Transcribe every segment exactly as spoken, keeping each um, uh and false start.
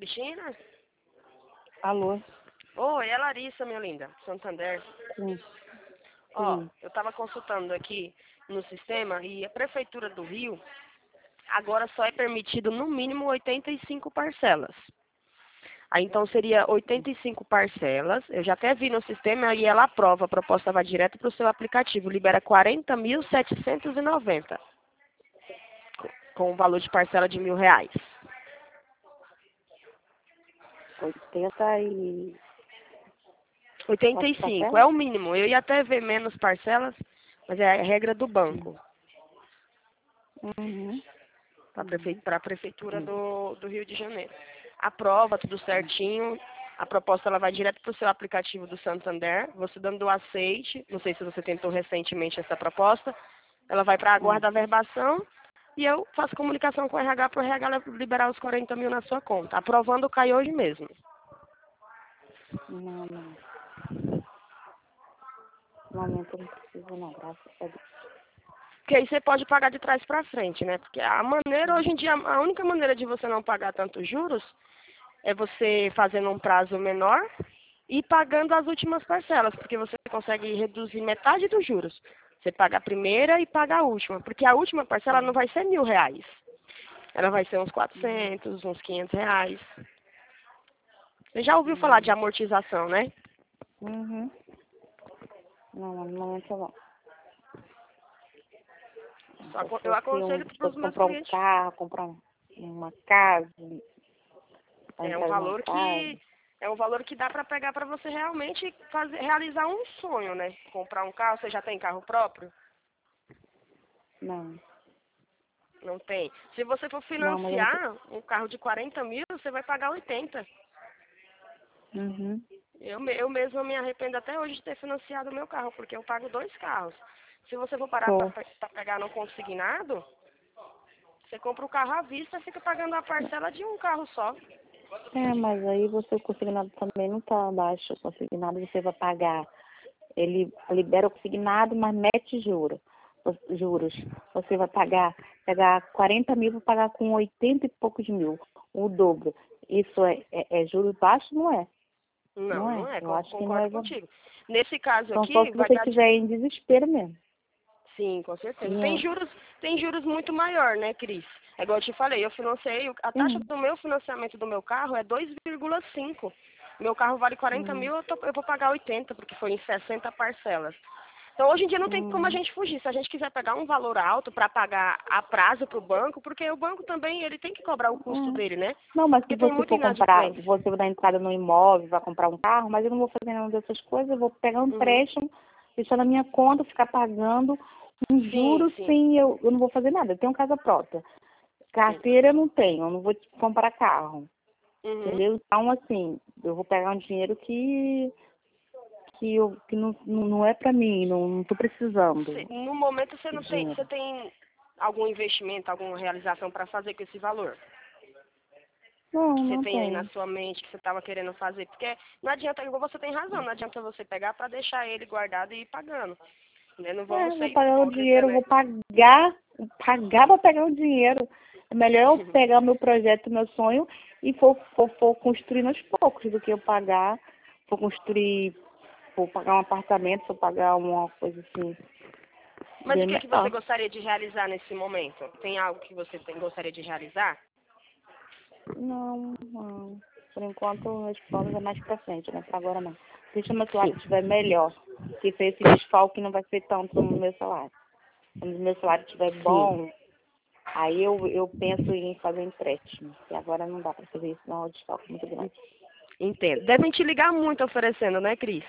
Cristina? Alô? Oi, é Larissa, minha linda, Santander. Sim. Ó, Sim. eu estava consultando aqui no sistema e a Prefeitura do Rio agora só é permitido no mínimo oitenta e cinco parcelas. Aí então seria oitenta e cinco parcelas, eu já até vi no sistema e ela aprova, a proposta vai direto para o seu aplicativo, libera quarenta mil setecentos e noventa, com o valor de parcela de mil reais. oitenta e... oitenta e cinco, é o mínimo, eu ia até ver menos parcelas, mas é a regra do banco. Uhum. Para prefe... a Prefeitura do, do Rio de Janeiro. Aprova tudo certinho, a proposta ela vai direto para o seu aplicativo do Santander, você dando o aceite, não sei se você tentou recentemente essa proposta, ela vai para a guarda da verbação e eu faço comunicação com o R H para o R H liberar os quarenta mil na sua conta. Aprovando, cai hoje mesmo. Não, não. No momento eu não preciso não, graças a Deus. Porque aí você pode pagar de trás para frente, né? Porque a maneira, hoje em dia, a única maneira de você não pagar tantos juros é você fazendo um prazo menor e pagando as últimas parcelas, porque você consegue reduzir metade dos juros. Você paga a primeira e paga a última, porque a última parcela não vai ser mil reais. Ela vai ser uns quatrocentos, uns quinhentos reais. Você já ouviu falar de amortização, né? Uhum. Não, no momento eu não. Só, eu aconselho para os meus comprar clientes. um carro, comprar uma casa. É um valor que é um valor que dá para pegar para você realmente fazer, realizar um sonho, né? Comprar um carro. Você já tem carro próprio? Não. Não tem. Se você for Não, mas eu não financiar um carro de quarenta mil, você vai pagar oitenta. Uhum. Eu, eu mesma me arrependo até hoje de ter financiado o meu carro, porque eu pago dois carros. Se você for parar para pegar no consignado, você compra o carro à vista e fica pagando a parcela de um carro só. É, mas aí você, o consignado também não está abaixo. O consignado você vai pagar. Ele libera o consignado, mas mete juros. Juros. Você vai pagar, pegar quarenta mil para pagar com oitenta e poucos mil. O dobro. Isso é, é, é juros baixos, não é? Não, Não é? não é. Eu acho que não Concordo é. contigo. Nesse caso Então, aqui, só se vai você dar... estiver em desespero mesmo. Sim, com certeza. Tem Não. juros, tem juros muito maior, né, Cris? É igual eu te falei, eu financei, a taxa Uhum. do meu financiamento do meu carro é dois vírgula cinco. Meu carro vale quarenta Uhum. mil, eu, tô, eu vou pagar oitenta, porque foi em sessenta parcelas. Então, hoje em dia não tem como a Uhum. gente fugir. Se a gente quiser pegar um valor alto para pagar a prazo para o banco, porque o banco também ele tem que cobrar o custo Uhum. dele, né? Não, mas se Porque tem você muita for comprar, inadimplência. você vai dar entrada no imóvel, vai comprar um carro, mas eu não vou fazer nenhuma dessas coisas, eu vou pegar um Uhum. empréstimo, deixar na minha conta, ficar pagando um Sim, juro sim, sem eu, eu não vou fazer nada. Eu tenho casa própria. sim. Carteira eu não tenho, eu não vou comprar carro. Uhum. Entendeu? Então, assim, eu vou pegar um dinheiro que, que, eu, que não, não não é pra mim, não, não tô precisando Cê- no momento você de não tem, você dinheiro. tem algum investimento, alguma realização para fazer com esse valor? Não, Que você não tem aí na tenho. sua mente, que você estava querendo fazer? Porque não adianta, igual você tem razão, não adianta você pegar para deixar ele guardado e ir pagando. Né? Não É, vamos vou ser pagar o hipócritas, dinheiro, né? vou pagar, pagar para pegar o dinheiro. É melhor eu pegar o meu projeto, meu sonho e for, for, for construindo aos poucos do que eu pagar, for construir, for pagar um apartamento, for pagar uma coisa assim. Mas o Bem que, que você melhor. gostaria de realizar nesse momento? Tem algo que você tem, gostaria de realizar? Não, não. Por enquanto, meus planos é mais pra frente, né? Pra agora não. Deixa meu salário Sim. estiver melhor, que foi esse desfalque não vai ser tanto no meu salário. Quando o meu salário estiver Sim. bom, aí eu, eu penso em fazer empréstimo. E agora não dá pra fazer isso, não, é um desfalque muito grande. Entendo. Devem te ligar muito oferecendo, né, Cris?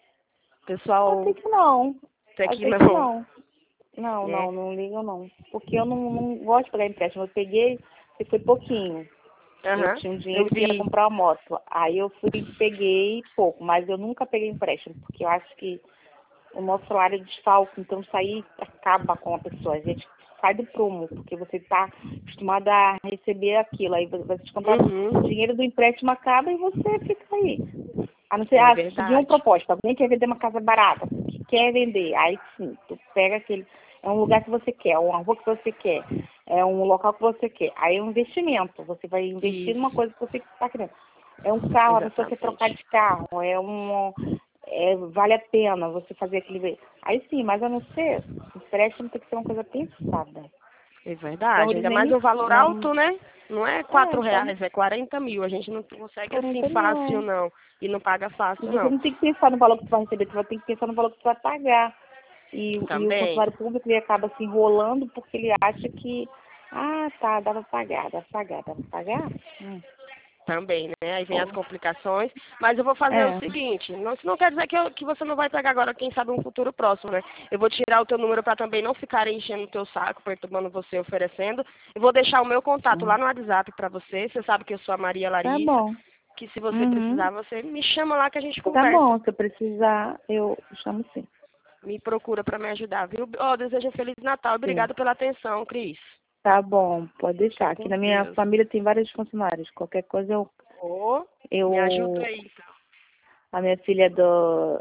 Até Pessoal, que não. até que Até que não, não. Não, né? não, não ligam não. Porque eu não, não gosto de pegar empréstimo. Eu peguei e foi pouquinho. Eu Aham, tinha um eu dinheiro que ia vi. comprar uma moto. Aí eu fui peguei pouco, mas eu nunca peguei empréstimo, porque eu acho que o nosso salário é desfalque, então isso aí acaba com a pessoa. A gente sai do prumo, porque você está acostumado a receber aquilo. Aí você comprar o Uhum. dinheiro do empréstimo acaba e você fica aí. A não ser, É ah, surgiu uma verdade. proposta, alguém quer vender uma casa barata, que quer vender, aí sim, tu pega aquele, é um lugar que você quer, uma rua que você quer. é um local que você quer. Aí é um investimento, você vai investir Isso. numa coisa que você está querendo. É um carro, a pessoa quer Exatamente. trocar de carro, é um... É, vale a pena você fazer aquele... Aí sim, mas a não ser, empréstimo tem que ser uma coisa pensada. É Então verdade. eles Ainda nem mais me... um valor Não, alto, né? Não é é, quatro então, reais, é quarenta mil. A gente não consegue assim quarenta fácil, mil. não. E não paga E fácil, você não. não tem que pensar no valor que você vai receber, você vai ter que pensar no valor que você vai pagar. E, e o Também. funcionário público ele acaba se enrolando porque ele acha que, ah, tá, dá pra pagar, dá pra pagar, dá pra pagar. Hum. Também, né? Aí vem as Ó, complicações. Mas eu vou fazer o é, seguinte, não, isso não quer dizer que, eu- que você não vai pegar agora, quem sabe, um futuro próximo, né? Eu vou tirar o teu número para também não ficar enchendo o teu saco, perturbando você, oferecendo. Eu vou deixar o meu contato hum. lá no WhatsApp para você. Você sabe que eu sou a Maria Tá Larissa, bom. que se você Uhum. precisar, você me chama lá que a gente Tá conversa. bom, se eu precisar, eu chamo sim. Me procura para me ajudar, viu? Ó, desejo um Feliz Natal. Sim. Obrigada pela atenção, Cris. Tá bom, pode Fica deixar. Aqui com na minha Deus. família tem vários funcionários. Qualquer coisa eu, Ô, me ajuda eu aí, então. a minha filha é do,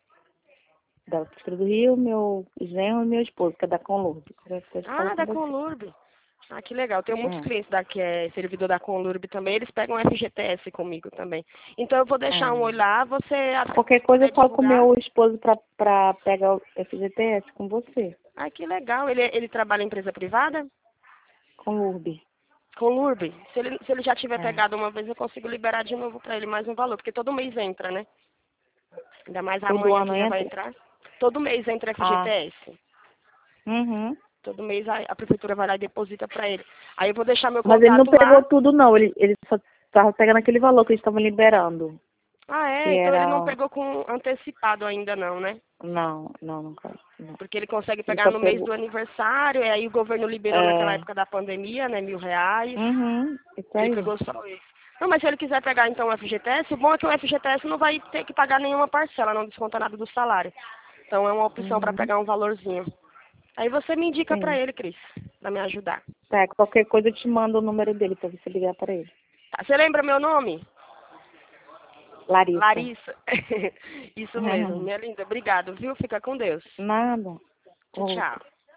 da Prefeitura do Rio, meu genro e meu esposo, que é da Conlurb. Qualquer coisa fala Ah, com da você. Conlurb. Ah, que legal. Tenho muitos Hum. clientes da que é servidor da Conlurb também, eles pegam F G T S comigo também. Então eu vou deixar um Ah. olho lá, você até Qualquer quando coisa eu puder falo com o divulgar. meu esposo pra, pra pegar o F G T S com você, Ah, que legal. Ele, ele trabalha em empresa privada? com Lurb. Conlurb. Se ele, se ele já tiver É. pegado uma vez, eu consigo liberar de novo para ele mais um valor, porque todo mês entra, né? Ainda mais Todo amanhã ano que já vai entra? entrar. Todo mês entra Ah. F G T S. Uhum. Todo mês a, a prefeitura vai lá e deposita para ele. Aí eu vou deixar meu Mas ele não contato pegou lá. tudo não, ele, ele só estava pegando aquele valor que eles estavam liberando. Ah, Que é? Então ele não era. pegou com antecipado ainda não, né? Não, não, não, cara. Não. Porque ele consegue Ele pegar só no mês pegou. do aniversário, e aí o governo liberou naquela É. época da pandemia, né, mil reais. Uhum. Isso Ele aí. pegou só isso. Não, mas se ele quiser pegar então o F G T S, o bom é que o F G T S não vai ter que pagar nenhuma parcela, não desconta nada do salário. Então é uma opção para Uhum. pegar um valorzinho. Aí você me indica para Sim. ele, Cris, para me ajudar. Tá, qualquer coisa eu te mando o número dele pra você ligar pra ele. Tá, você lembra meu nome? Larissa. Larissa. Isso mesmo, minha linda. Obrigado, viu? Fica com Deus. Nada. Tchau, Outra. tchau.